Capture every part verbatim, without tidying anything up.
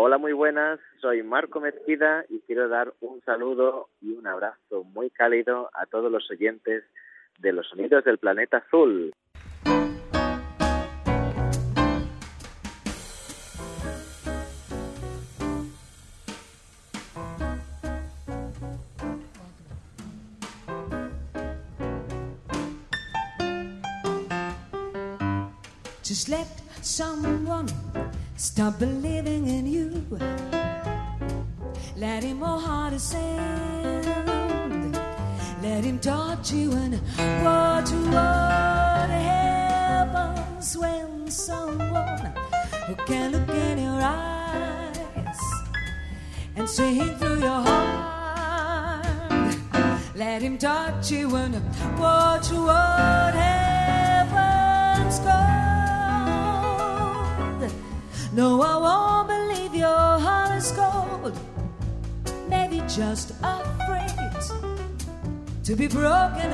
Hola, muy buenas, soy Marco Mezquida y quiero dar un saludo y un abrazo muy cálido a todos los oyentes de los Sonidos del Planeta Azul. Just let someone stop believing in you. Let him know how to sand. Let him touch you and what what happens when someone who can look in your eyes and see through your heart. Let him touch you and watch what happens. Cold. No, I won't believe your heart is cold. Maybe just afraid to be broken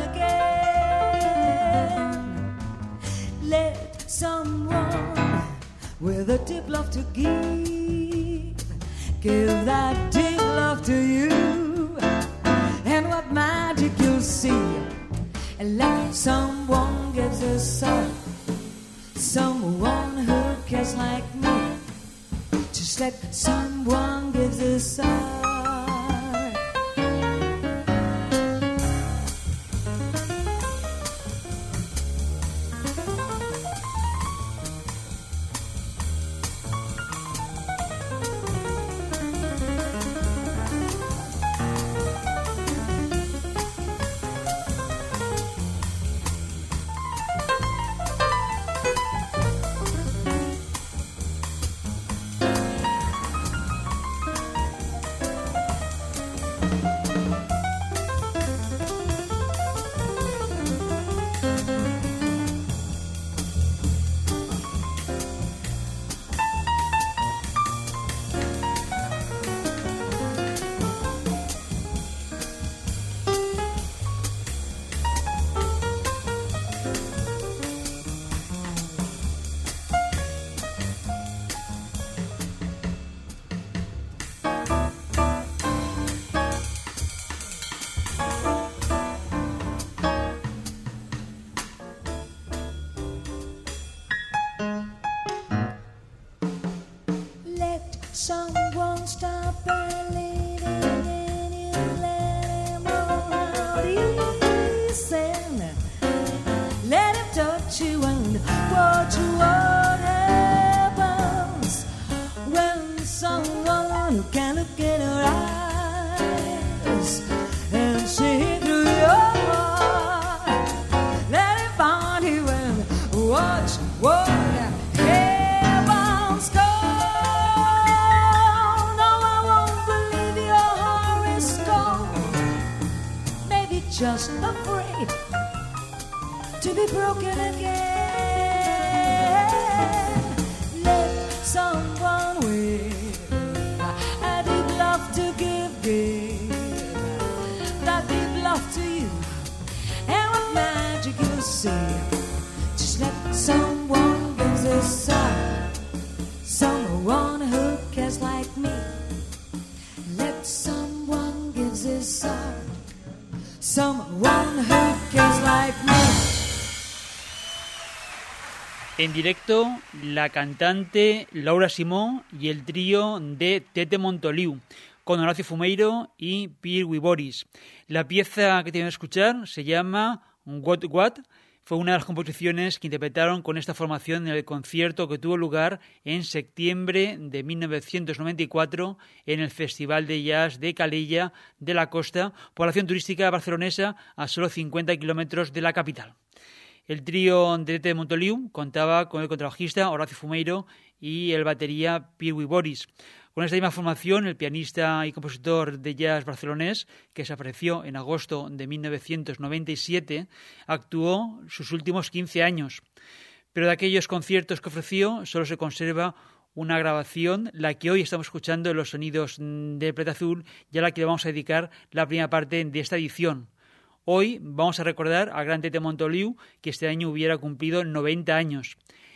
again. Let someone with a deep love to give, give that deep love to you. And what magic you'll see. And let someone gives a soul, someone who cares like me. Just let someone gives a soul. Someone stop believing in you. Let him know he's in. Let him touch you and watch what happens when someone who can look in your eyes and see through your heart. Let him find you and watch what happens. Go. Just afraid to be broken again. Let someone with a deep love to give, give that deep love to you. And what magic you'll see. Just let someone give a sign, someone who cares like me. Let someone give a sign, someone who cares like me. En directo, la cantante Laura Simón y el trío de Tete Montoliu, con Horacio Fumeiro y Pierre Wiboris. La pieza que tienen que escuchar se llama What What. Fue una de las composiciones que interpretaron con esta formación en el concierto que tuvo lugar en septiembre de mil novecientos noventa y cuatro en el Festival de Jazz de Calella de la Costa, población turística barcelonesa a solo cincuenta kilómetros de la capital. El trío de Tete Montoliu contaba con el contrabajista Horacio Fumeiro y el batería Pierre Wiboris. Con esta misma formación, el pianista y compositor de jazz barcelonés, que desapareció en agosto de mil novecientos noventa y siete, actuó sus últimos quince años. Pero de aquellos conciertos que ofreció solo se conserva una grabación, la que hoy estamos escuchando en los Sonidos de Planeta Azul, y a la que le vamos a dedicar la primera parte de esta edición. Hoy vamos a recordar al gran Tete Montoliu, que este año hubiera cumplido noventa años.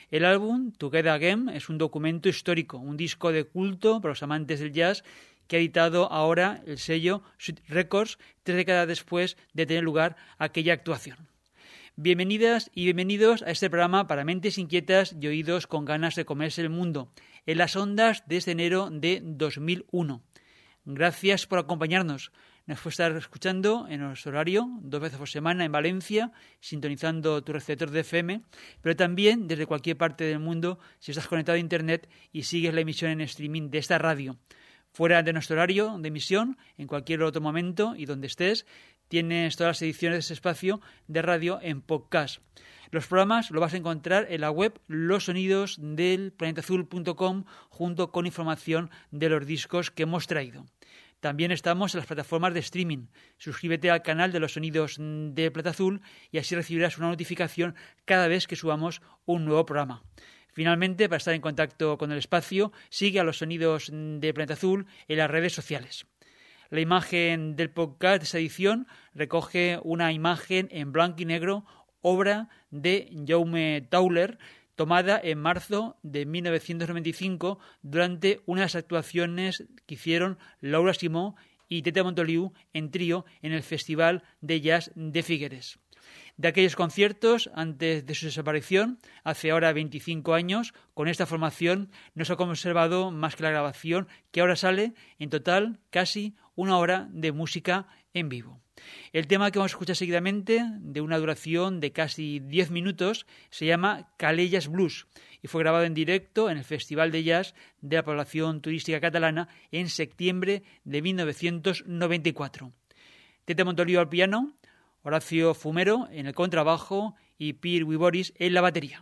El álbum Together Again es un documento histórico, un disco de culto para los amantes del jazz que ha editado ahora el sello Sweet Records tres décadas después de tener lugar aquella actuación. Bienvenidas y bienvenidos a este programa para mentes inquietas y oídos con ganas de comerse el mundo, en las ondas desde enero de dos mil uno. Gracias por acompañarnos. Nos puedes estar escuchando en nuestro horario, dos veces por semana en Valencia, sintonizando tu receptor de F M, pero también desde cualquier parte del mundo si estás conectado a Internet y sigues la emisión en streaming de esta radio. Fuera de nuestro horario de emisión, en cualquier otro momento y donde estés, tienes todas las ediciones de ese espacio de radio en podcast. Los programas los vas a encontrar en la web los sonidos del planeta azul punto com junto con información de los discos que hemos traído. También estamos en las plataformas de streaming. Suscríbete al canal de Los Sonidos de Planeta Azul y así recibirás una notificación cada vez que subamos un nuevo programa. Finalmente, para estar en contacto con el espacio, sigue a Los Sonidos de Planeta Azul en las redes sociales. La imagen del podcast de esta edición recoge una imagen en blanco y negro, obra de Jaume Tauler, tomada en marzo de mil novecientos noventa y cinco durante unas actuaciones que hicieron Laura Simó y Tete Montoliu en trío en el Festival de Jazz de Figueres. De aquellos conciertos, antes de su desaparición, hace ahora veinticinco años, con esta formación no se ha conservado más que la grabación, que ahora sale en total casi una hora de música en vivo. El tema que vamos a escuchar seguidamente, de una duración de casi diez minutos, se llama Calellas Blues y fue grabado en directo en el Festival de Jazz de la Población Turística Catalana en septiembre de mil novecientos noventa y cuatro. Tete Montoliu al piano, Horacio Fumero en el contrabajo y Pierre Wiboris en la batería.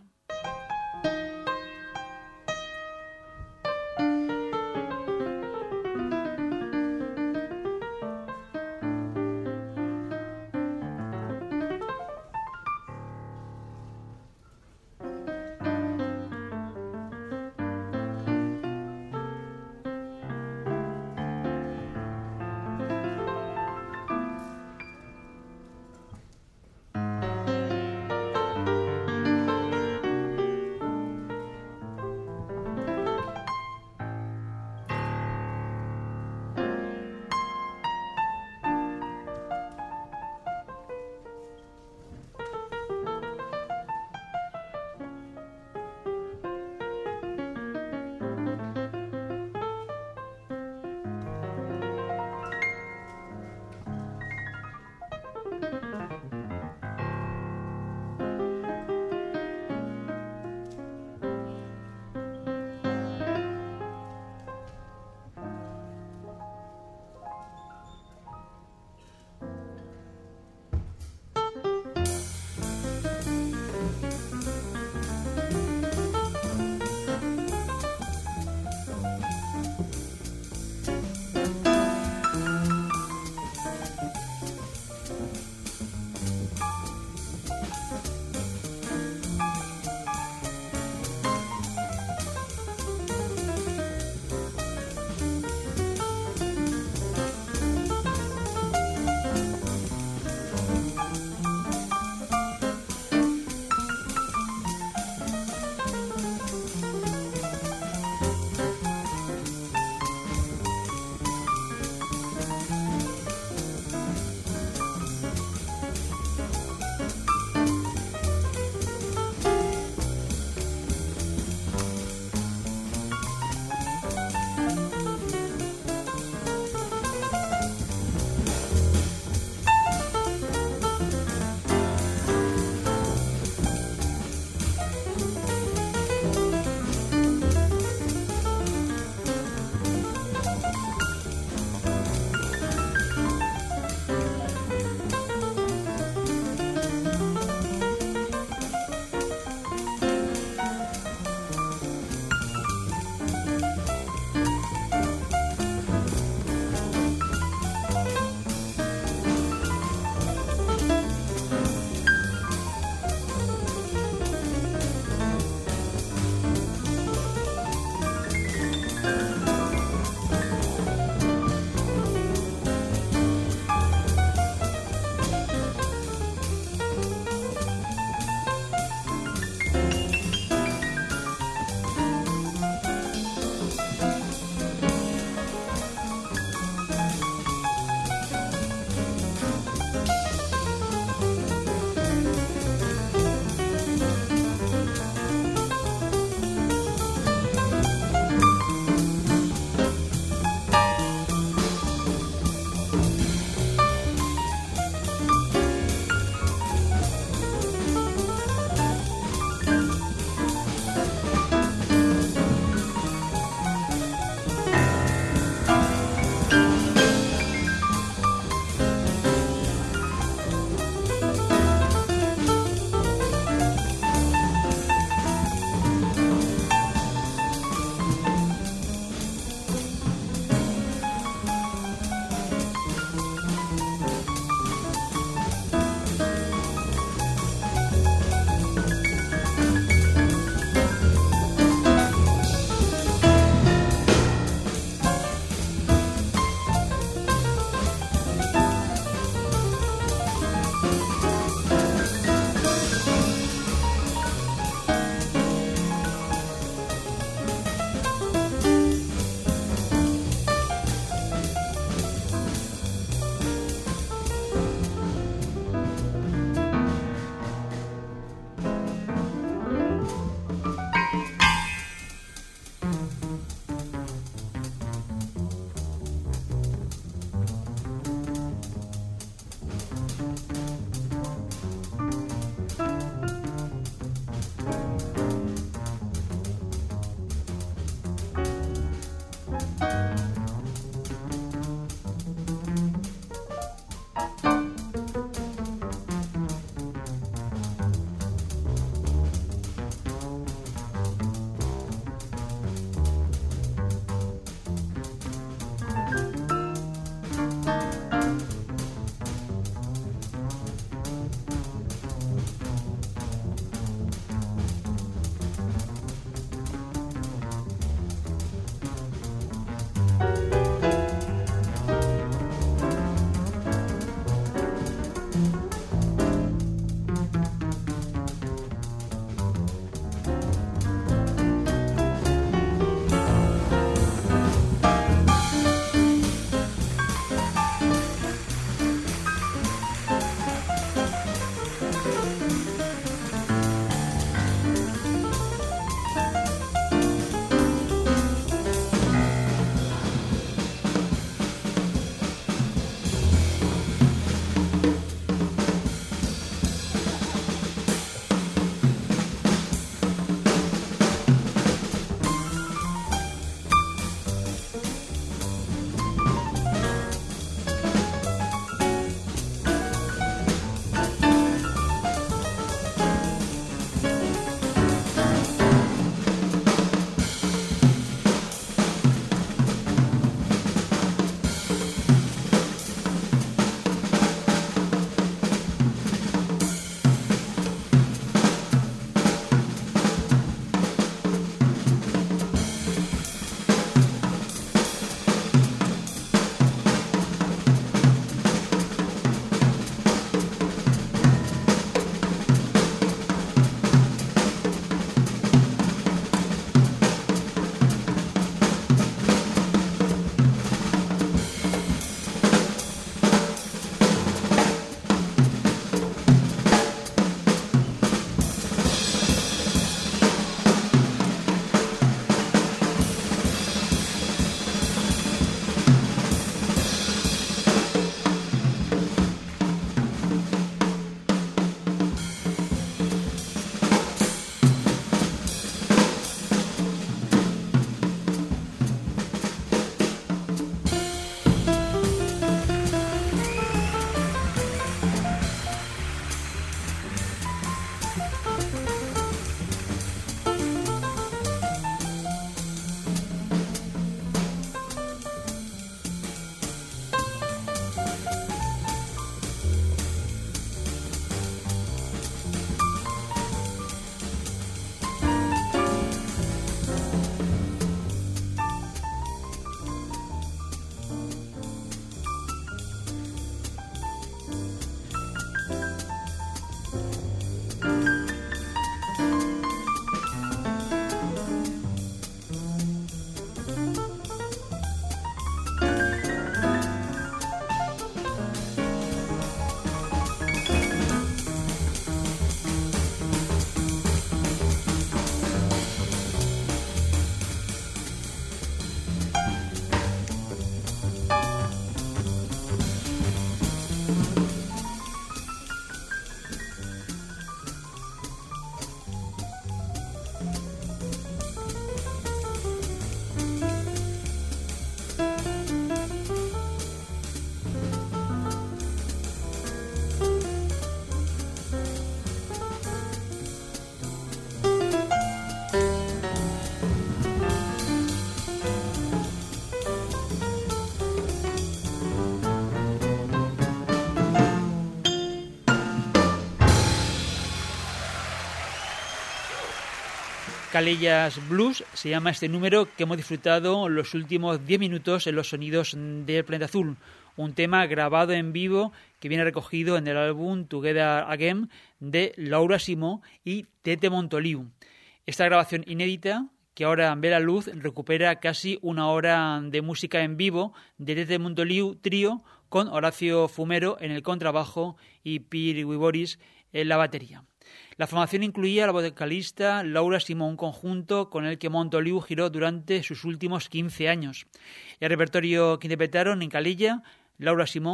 Calellas Blues se llama este número que hemos disfrutado los últimos diez minutos en los sonidos del Planeta Azul, un tema grabado en vivo que viene recogido en el álbum Together Again de Laura Simó y Tete Montoliu. Esta grabación inédita, que ahora ve la luz, recupera casi una hora de música en vivo de Tete Montoliu trío con Horacio Fumero en el contrabajo y Pir Wiboris en la batería. La formación incluía a la vocalista Laura Simó, un conjunto con el que Montoliu giró durante sus últimos quince años. El repertorio que interpretaron en Calella, Laura Simó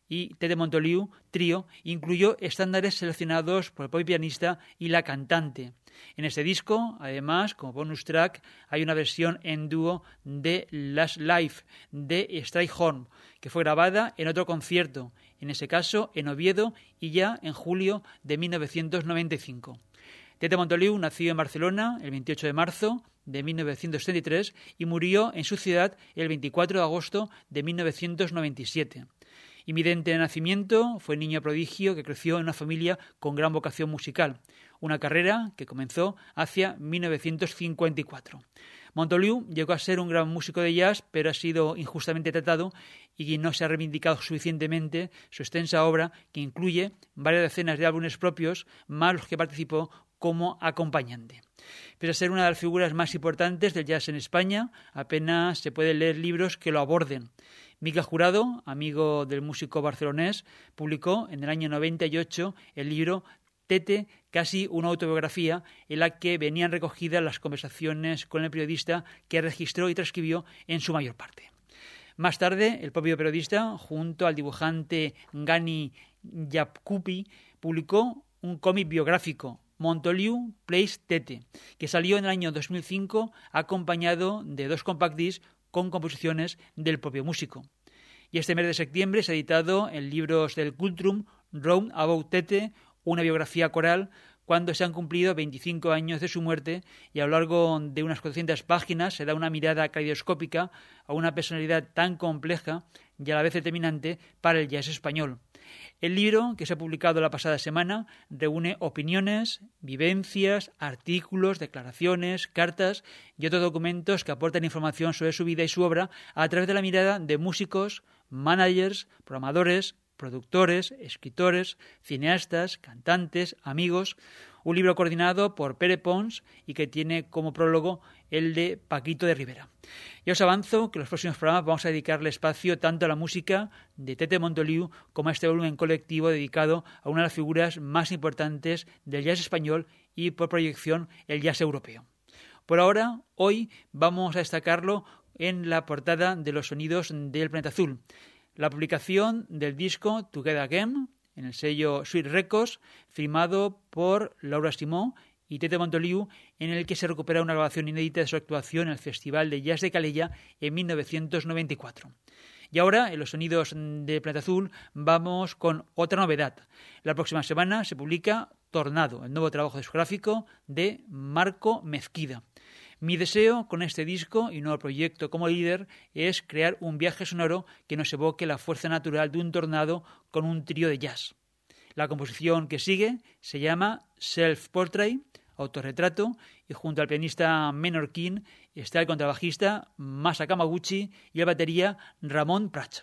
y Tete Montoliu Trío incluyó estándares seleccionados por el propio pianista y la cantante. En este disco, además, como bonus track, hay una versión en dúo de Last Life de Strayhorn, que fue grabada en otro concierto, en ese caso en Oviedo y ya en julio de mil novecientos noventa y cinco. Tete Montoliu nació en Barcelona el veintiocho de marzo de mil novecientos treinta y tres y murió en su ciudad el veinticuatro de agosto de mil novecientos noventa y siete. Invidente de nacimiento, fue niño prodigio que creció en una familia con gran vocación musical, una carrera que comenzó hacia mil novecientos cincuenta y cuatro. Montoliu llegó a ser un gran músico de jazz, pero ha sido injustamente tratado y no se ha reivindicado suficientemente su extensa obra, que incluye varias decenas de álbumes propios, más los que participó como acompañante. Pese a ser una de las figuras más importantes del jazz en España, apenas se pueden leer libros que lo aborden. Miquel Jurado, amigo del músico barcelonés, publicó en el año noventa y ocho el libro Tete, casi una autobiografía, en la que venían recogidas las conversaciones con el periodista que registró y transcribió en su mayor parte. Más tarde, el propio periodista, junto al dibujante Gani Yapkupi, publicó un cómic biográfico, Montoliu Plays Tete, que salió en el año dos mil cinco acompañado de dos compact discs con composiciones del propio músico. Y este mes de septiembre se ha editado en libros del Cultrum Round About Tete, una biografía coral, cuando se han cumplido veinticinco años de su muerte, y a lo largo de unas cuatrocientas páginas se da una mirada caleidoscópica a una personalidad tan compleja y a la vez determinante para el jazz español. El libro, que se ha publicado la pasada semana, reúne opiniones, vivencias, artículos, declaraciones, cartas y otros documentos que aportan información sobre su vida y su obra a través de la mirada de músicos, managers, programadores, productores, escritores, cineastas, cantantes, amigos. Un libro coordinado por Pere Pons y que tiene como prólogo el de Paquito de Rivera. Ya os avanzo que en los próximos programas vamos a dedicarle espacio tanto a la música de Tete Montoliu como a este volumen colectivo dedicado a una de las figuras más importantes del jazz español y, por proyección, el jazz europeo. Por ahora, hoy vamos a destacarlo en la portada de los sonidos del Planeta Azul. La publicación del disco Together Again en el sello Sweet Records, firmado por Laura Simó y Tete Montoliu, en el que se recupera una grabación inédita de su actuación en el Festival de Jazz de Calella en mil novecientos noventa y cuatro. Y ahora, en los sonidos de Planeta Azul, vamos con otra novedad. La próxima semana se publica Tornado, el nuevo trabajo discográfico de Marco Mezquida. Mi deseo con este disco y nuevo proyecto como líder es crear un viaje sonoro que nos evoque la fuerza natural de un tornado con un trío de jazz. La composición que sigue se llama Self Portrait, autorretrato, y junto al pianista menorquín está el contrabajista Masa Kamaguchi y el batería Ramón Prats.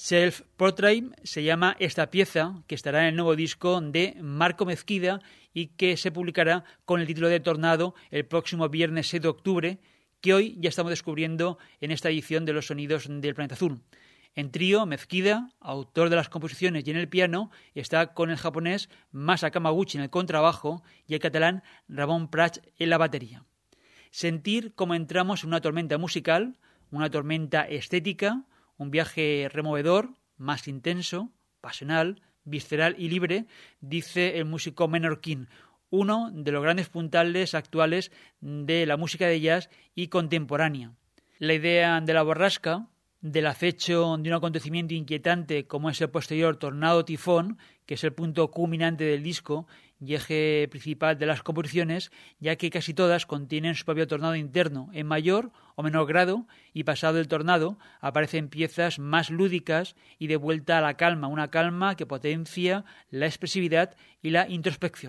Self-Portrait se llama esta pieza, que estará en el nuevo disco de Marco Mezquida y que se publicará con el título de Tornado el próximo viernes seis de octubre, que hoy ya estamos descubriendo en esta edición de Los Sonidos del Planeta Azul. En trío, Mezquida, autor de las composiciones y en el piano, está con el japonés Masa Kamaguchi en el contrabajo y el catalán Ramon Prats en la batería. Sentir cómo entramos en una tormenta musical, una tormenta estética, un viaje removedor, más intenso, pasional, visceral y libre, dice el músico menorquín, uno de los grandes puntales actuales de la música de jazz y contemporánea. La idea de la borrasca, del acecho de un acontecimiento inquietante como es el posterior tornado tifón, que es el punto culminante del disco y eje principal de las composiciones, ya que casi todas contienen su propio tornado interno, en mayor o menor grado, y pasado el tornado aparecen piezas más lúdicas y de vuelta a la calma, una calma que potencia la expresividad y la introspección.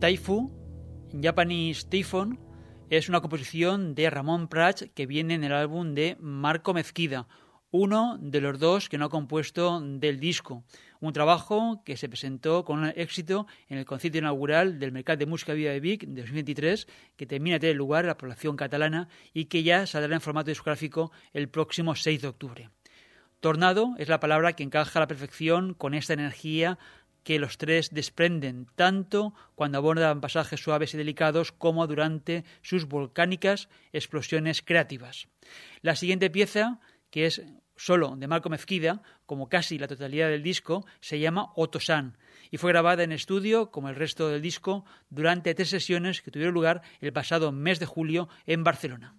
Taifu, Japanese Typhoon, es una composición de Ramón Prats que viene en el álbum de Marco Mezquida, uno de los dos que no ha compuesto del disco. Un trabajo que se presentó con éxito en el concierto inaugural del Mercat de Música Viva de Vic de dos mil veintitrés, que termina de tener lugar en la población catalana y que ya saldrá en formato discográfico el próximo seis de octubre. Tornado es la palabra que encaja a la perfección con esta energía que los tres desprenden, tanto cuando abordan pasajes suaves y delicados como durante sus volcánicas explosiones creativas. La siguiente pieza, que es solo de Marco Mezquida, como casi la totalidad del disco, se llama Otosan y fue grabada en estudio, como el resto del disco, durante tres sesiones que tuvieron lugar el pasado mes de julio en Barcelona.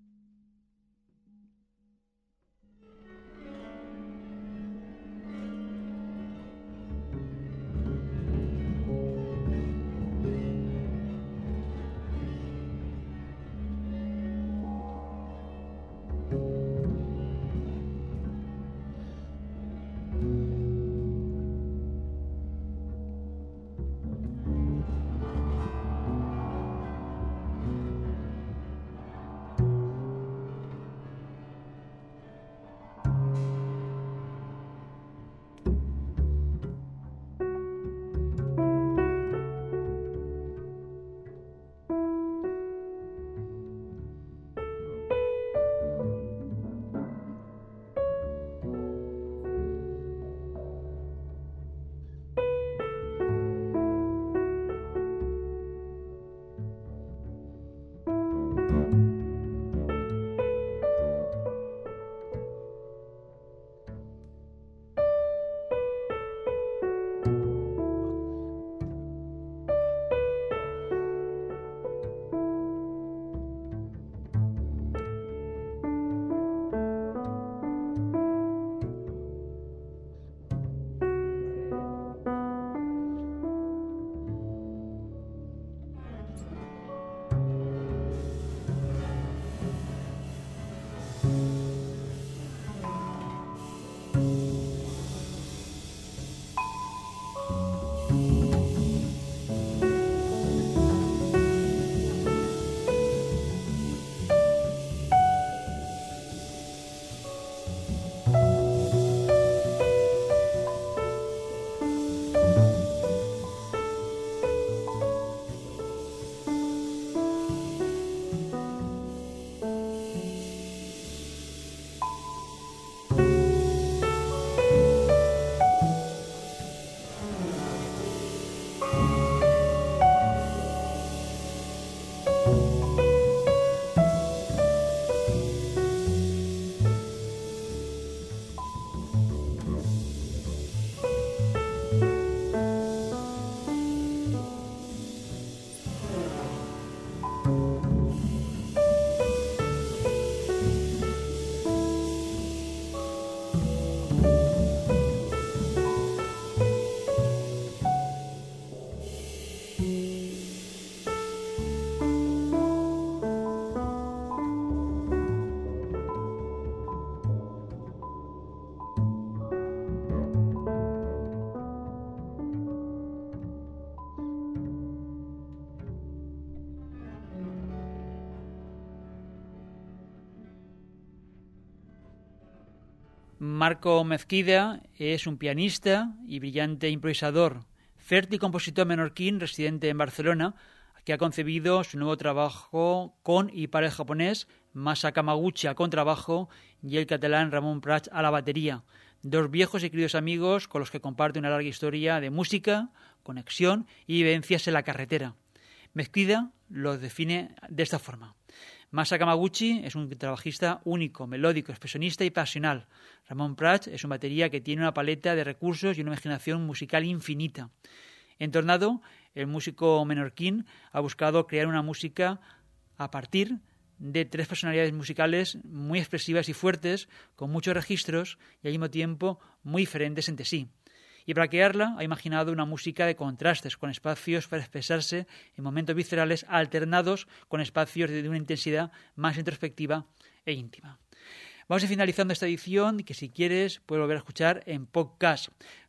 Marco Mezquida es un pianista y brillante improvisador, fértil compositor menorquín residente en Barcelona, que ha concebido su nuevo trabajo con y para el japonés Masa Kamaguchi a contrabajo y el catalán Ramón Prats a la batería, dos viejos y queridos amigos con los que comparte una larga historia de música, conexión y vivencias en la carretera. Mezquida los define de esta forma. Masa Kamaguchi es un trabajista único, melódico, expresionista y pasional. Ramón Prats es un batería que tiene una paleta de recursos y una imaginación musical infinita. En Tornado, el músico menorquín ha buscado crear una música a partir de tres personalidades musicales muy expresivas y fuertes, con muchos registros y al mismo tiempo muy diferentes entre sí. Y para crearla ha imaginado una música de contrastes, con espacios para expresarse en momentos viscerales alternados con espacios de una intensidad más introspectiva e íntima. Vamos a ir finalizando esta edición, que si quieres puedes volver a escuchar en podcast.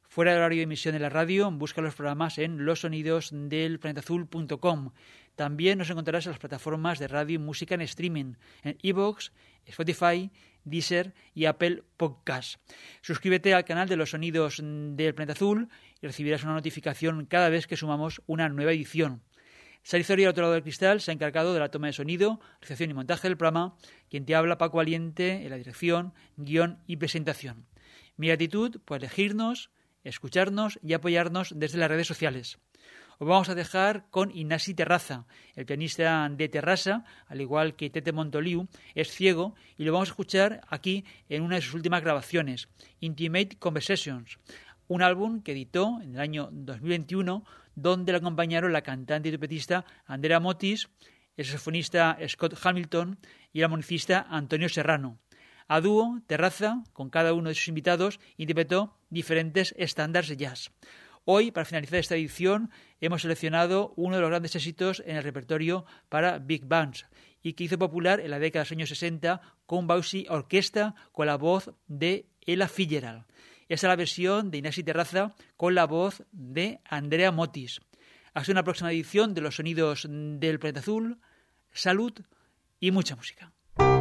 Fuera del horario de emisión de la radio, busca los programas en los sonidos del planeta azul punto com. También nos encontrarás en las plataformas de radio y música en streaming, en iVoox, Spotify, Deezer y Apple Podcasts. Suscríbete al canal de los sonidos del planeta azul y recibirás una notificación cada vez que sumamos una nueva edición. Sari Zoria, al otro lado del cristal, se ha encargado de la toma de sonido, realización y montaje del programa. Quien te habla, Paco Valiente, en la dirección, guión y presentación. Mi gratitud por elegirnos, escucharnos y apoyarnos desde las redes sociales. Os vamos a dejar con Ignasi Terraza, el pianista de Terrassa, al igual que Tete Montoliu, es ciego y lo vamos a escuchar aquí en una de sus últimas grabaciones, Intimate Conversations, un álbum que editó en el año dos mil veintiuno, donde le acompañaron la cantante y trompetista Andrea Motis, el saxofonista Scott Hamilton y el armonicista Antonio Serrano. A dúo, Terraza, con cada uno de sus invitados, interpretó diferentes estándares de jazz. Hoy, para finalizar esta edición, hemos seleccionado uno de los grandes éxitos en el repertorio para big bands y que hizo popular en la década de los años sesenta con Bouncy Orquesta con la voz de Ella Fitzgerald. Esta es la versión de Ignasi Terraza con la voz de Andrea Motis. Hasta una próxima edición de Los Sonidos del Planeta Azul. Salud y mucha música.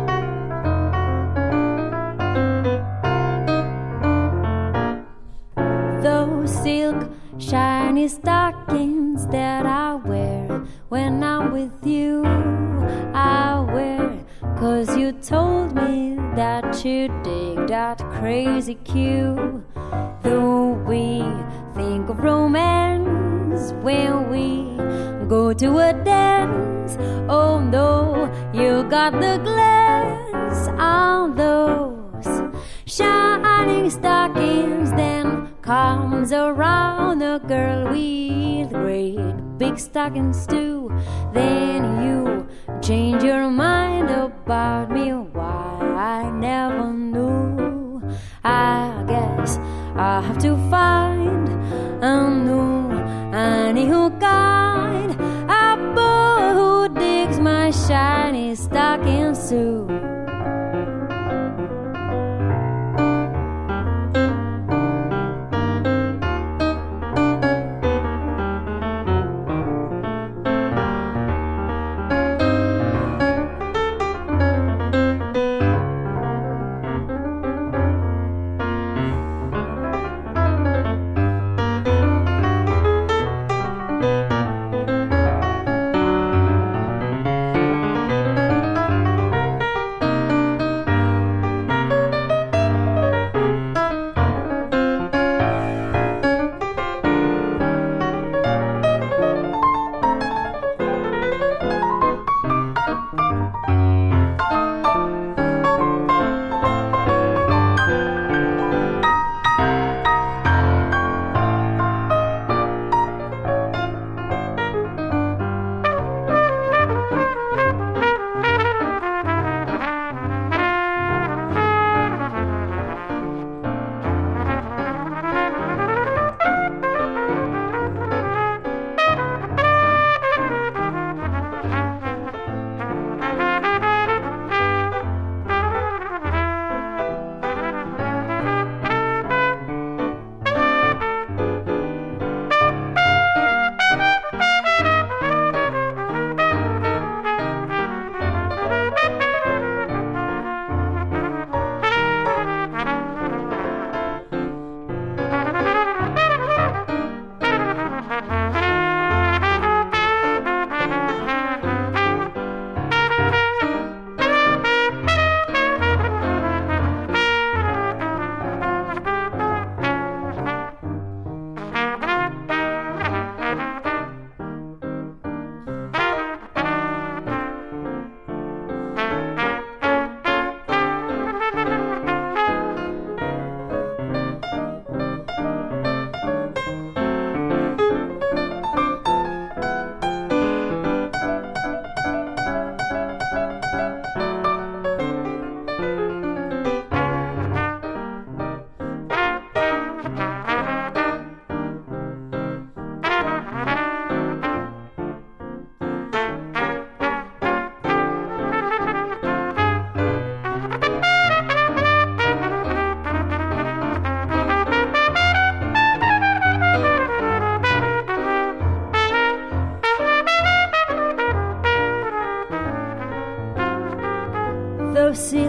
Those silk shiny stockings that I wear when I'm with you, I wear 'cause you told me that you dig that crazy cue. Though we think of romance when we go to a dance, oh no, you got the glance on those shining stockings. Then comes around a girl with great big stockings too. Then you change your mind about me, why I never knew. I guess I have to find a new, a new kind, a boy who digs my shiny stockings too.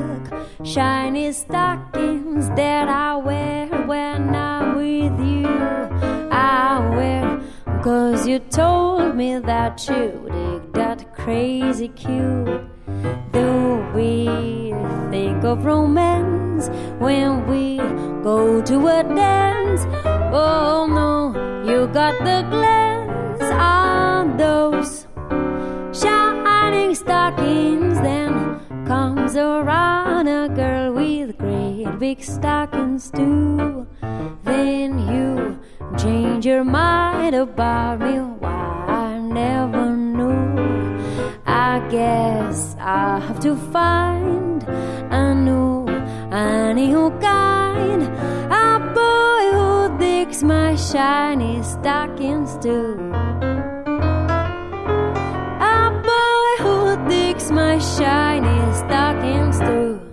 shiny stockings that I wear when I'm with you. I wear 'cause you told me that you dig that crazy cute. Though we think of romance when we go to a dance, oh no, you got the glance on those shining stockings. Then comes around a girl with great big stockings too. Then you change your mind about me, why I never knew. I guess I'll have to find a new, a new kind, a boy who digs my shiny stockings too. A boy who digs my shiny stockings too.